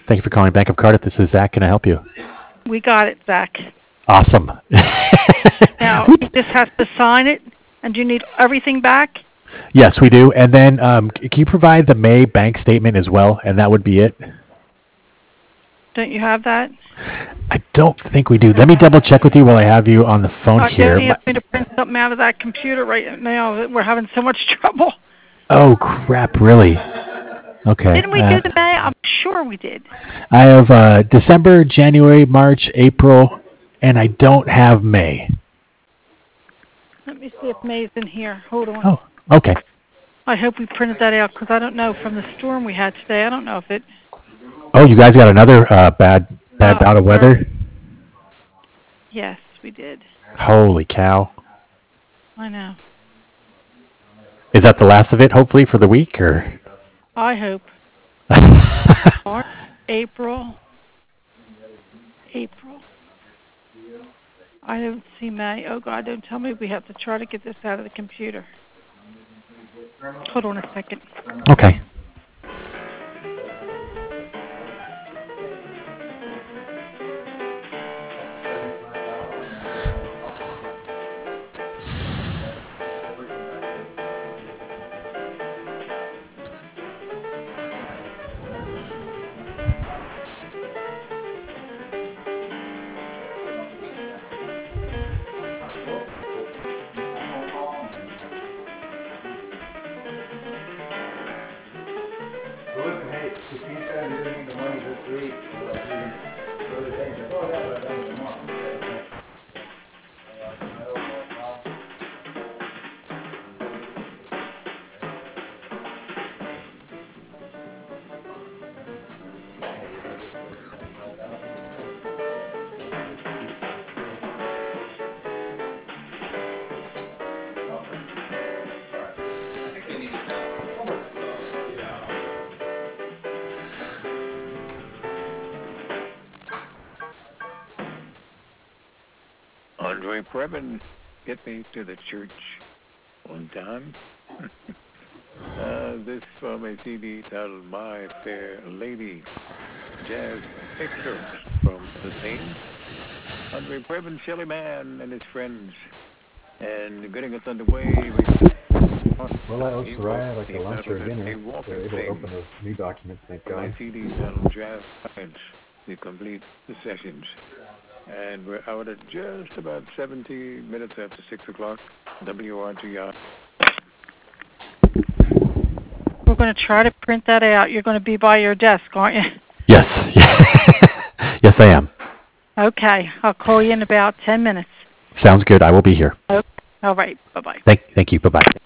Thank you for calling Bank of Cardiff. This is Zach. Can I help you? We got it, Zach. Awesome. Now, he just has to sign it, and do you need everything back? Yes, we do. And then can you provide the May bank statement as well? And that would be it. Don't you have that? I don't think we do. Let me double check with you while I have you on the phone here. Don't you have me to print something out of that computer right now? We're having so much trouble. Oh, crap, really? Okay. Didn't we do the May? I'm sure we did. I have December, January, March, April, and I don't have May. Let me see if May's in here. Hold on. Oh, okay. I hope we printed that out because I don't know from the storm we had today. I don't know if it... Oh, you guys got another bad bout of weather? Yes, we did. Holy cow. I know. Is that the last of it, hopefully, for the week, or? I hope. March, April. I don't see May. Oh, God, don't tell me we have to try to get this out of the computer. Hold on a second. Okay. Andre Previn, get me to the church on time. This from a CD titled My Fair Lady, jazz excerpts from the same. Andre Previn, Shelly Man, and his friends, and getting us underway. Well, I hope Soraya, like a lunch or a dinner, they're able to open a new document, thank God. My CD titled Jazz Science, to complete the sessions. And we're out at just about 70 minutes after 6 o'clock, WRTR. We're going to try to print that out. You're going to be by your desk, aren't you? Yes. Yes, I am. Okay. I'll call you in about 10 minutes. Sounds good. I will be here. Okay. All right. Bye-bye. Thank you. Bye-bye.